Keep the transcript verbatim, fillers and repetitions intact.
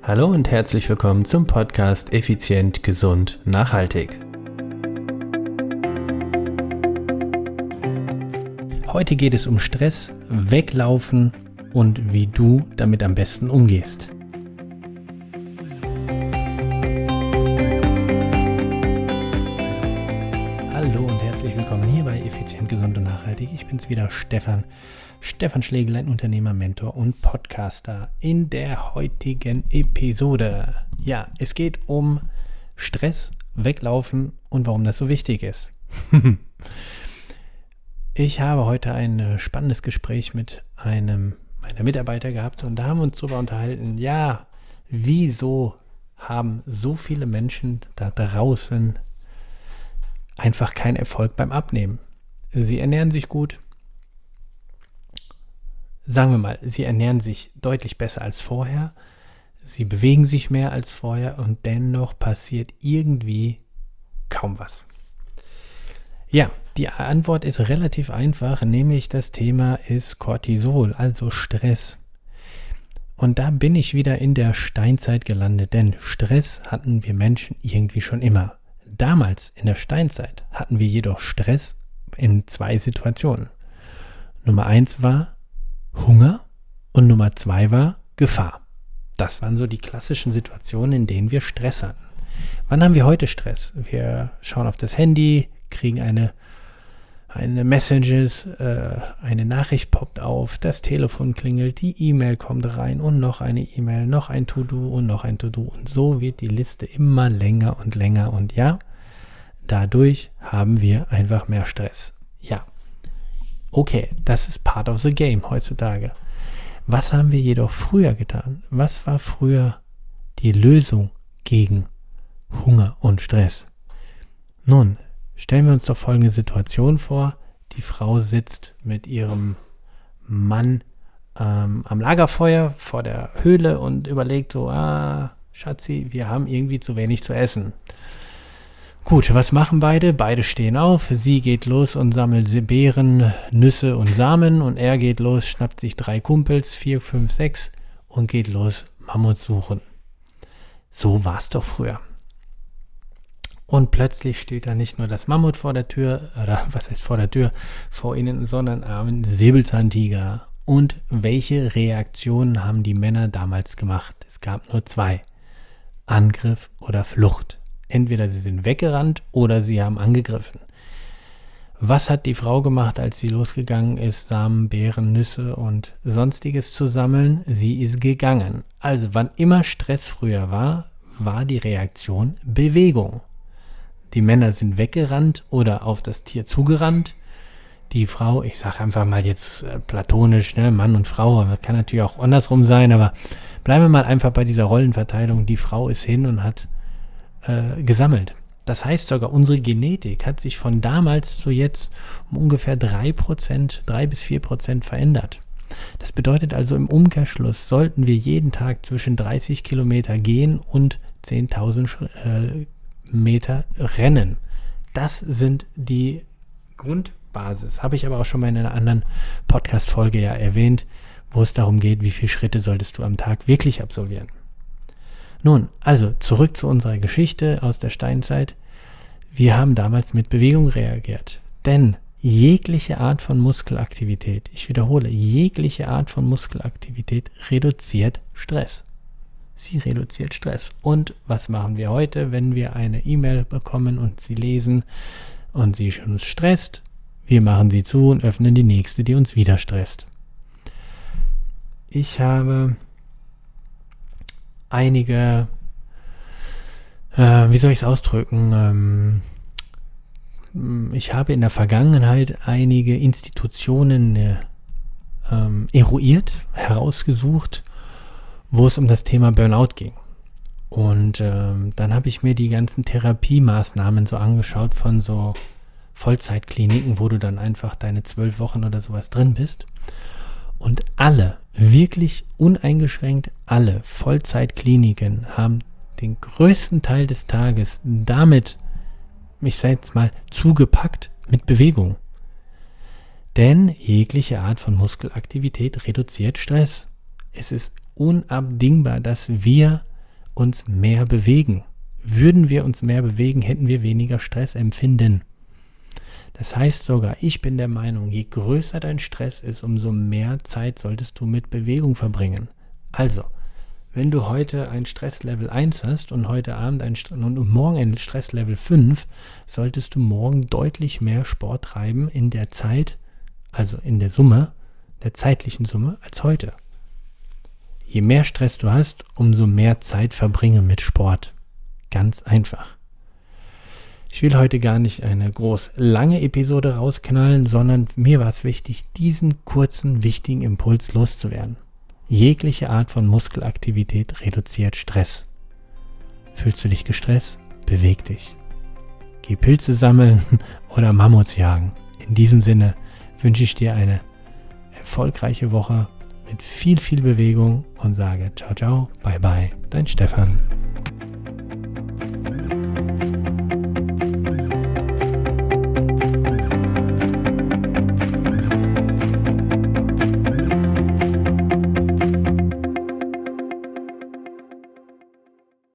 Hallo und herzlich willkommen zum Podcast Effizient, Gesund, Nachhaltig. Heute geht es um Stress, Weglaufen und wie du damit am besten umgehst. Hallo und herzlich willkommen hier bei Effizient, Gesund und Nachhaltig. Ich bin's wieder, Stefan. Stefan Schlegel, Unternehmer, Mentor und Podcaster. In der heutigen Episode, ja, es geht um Stress, Weglaufen und warum das so wichtig ist. Ich habe heute ein spannendes Gespräch mit einem meiner Mitarbeiter gehabt und da haben wir uns darüber unterhalten, ja, wieso haben so viele Menschen da draußen einfach keinen Erfolg beim Abnehmen? Sie ernähren sich gut. Sagen wir mal, sie ernähren sich deutlich besser als vorher, sie bewegen sich mehr als vorher und dennoch passiert irgendwie kaum was. Ja, die Antwort ist relativ einfach, nämlich das Thema ist Cortisol, also Stress. Und da bin ich wieder in der Steinzeit gelandet, denn Stress hatten wir Menschen irgendwie schon immer. Damals in der Steinzeit hatten wir jedoch Stress in zwei Situationen. Nummer eins war Hunger und Nummer zwei war Gefahr. Das waren so die klassischen Situationen, in denen wir Stress hatten. Wann haben wir heute Stress? Wir schauen auf das Handy, kriegen eine, eine Messages, äh, eine Nachricht poppt auf, das Telefon klingelt, die E-Mail kommt rein und noch eine E-Mail, noch ein To-Do und noch ein To-Do. Und so wird die Liste immer länger und länger. Und ja, dadurch haben wir einfach mehr Stress. Ja. Okay, das ist part of the game heutzutage. Was haben wir jedoch früher getan? Was war früher die Lösung gegen Hunger und Stress? Nun, stellen wir uns doch folgende Situation vor. Die Frau sitzt mit ihrem Mann ähm, am Lagerfeuer vor der Höhle und überlegt so, ah, Schatzi, wir haben irgendwie zu wenig zu essen. Gut, was machen beide? Beide stehen auf, sie geht los und sammelt Beeren, Nüsse und Samen und er geht los, schnappt sich drei Kumpels, vier, fünf, sechs und geht los, Mammut suchen. So war es doch früher. Und plötzlich steht da nicht nur das Mammut vor der Tür, oder was heißt vor der Tür, vor ihnen, sondern ein Säbelzahntiger. Und welche Reaktionen haben die Männer damals gemacht? Es gab nur zwei. Angriff oder Flucht. Entweder sie sind weggerannt oder sie haben angegriffen. Was hat die Frau gemacht, als sie losgegangen ist, Samen, Beeren, Nüsse und Sonstiges zu sammeln? Sie ist gegangen. Also wann immer Stress früher war, war die Reaktion Bewegung. Die Männer sind weggerannt oder auf das Tier zugerannt. Die Frau, ich sage einfach mal jetzt äh, platonisch, ne, Mann und Frau, aber kann natürlich auch andersrum sein, aber bleiben wir mal einfach bei dieser Rollenverteilung. Die Frau ist hin und hat Äh, gesammelt. Das heißt sogar, unsere Genetik hat sich von damals zu jetzt um ungefähr drei Prozent, drei bis vier Prozent verändert. Das bedeutet also im Umkehrschluss, sollten wir jeden Tag zwischen dreißig Kilometer gehen und zehntausend äh, Meter rennen. Das sind die Grundbasis. Habe ich aber auch schon mal in einer anderen Podcast-Folge ja erwähnt, wo es darum geht, wie viele Schritte solltest du am Tag wirklich absolvieren. Nun, also zurück zu unserer Geschichte aus der Steinzeit. Wir haben damals mit Bewegung reagiert, denn jegliche Art von Muskelaktivität, ich wiederhole, jegliche Art von Muskelaktivität reduziert Stress. Sie reduziert Stress. Und was machen wir heute, wenn wir eine E-Mail bekommen und sie lesen und sie uns stresst? Wir machen sie zu und öffnen die nächste, die uns wieder stresst. Ich habe einige, äh, wie soll ich es ausdrücken, ähm, ich habe in der Vergangenheit einige Institutionen äh, ähm, eruiert, herausgesucht, wo es um das Thema Burnout ging. Und ähm, dann habe ich mir die ganzen Therapiemaßnahmen so angeschaut von so Vollzeitkliniken, wo du dann einfach deine zwölf Wochen oder sowas drin bist. Und alle, wirklich uneingeschränkt alle Vollzeitkliniken haben den größten Teil des Tages damit, ich sage jetzt mal, zugepackt mit Bewegung. Denn jegliche Art von Muskelaktivität reduziert Stress. Es ist unabdingbar, dass wir uns mehr bewegen. Würden wir uns mehr bewegen, hätten wir weniger Stressempfinden. Das heißt sogar, ich bin der Meinung, je größer dein Stress ist, umso mehr Zeit solltest du mit Bewegung verbringen. Also, wenn du heute ein Stresslevel eins hast und heute Abend ein St- und morgen ein Stresslevel fünf, solltest du morgen deutlich mehr Sport treiben in der Zeit, also in der Summe, der zeitlichen Summe, als heute. Je mehr Stress du hast, umso mehr Zeit verbringe mit Sport. Ganz einfach. Ich will heute gar nicht eine groß lange Episode rausknallen, sondern mir war es wichtig, diesen kurzen, wichtigen Impuls loszuwerden. Jegliche Art von Muskelaktivität reduziert Stress. Fühlst du dich gestresst? Beweg dich. Geh Pilze sammeln oder Mammuts jagen. In diesem Sinne wünsche ich dir eine erfolgreiche Woche mit viel, viel Bewegung und sage ciao, ciao, bye, bye, dein Stefan.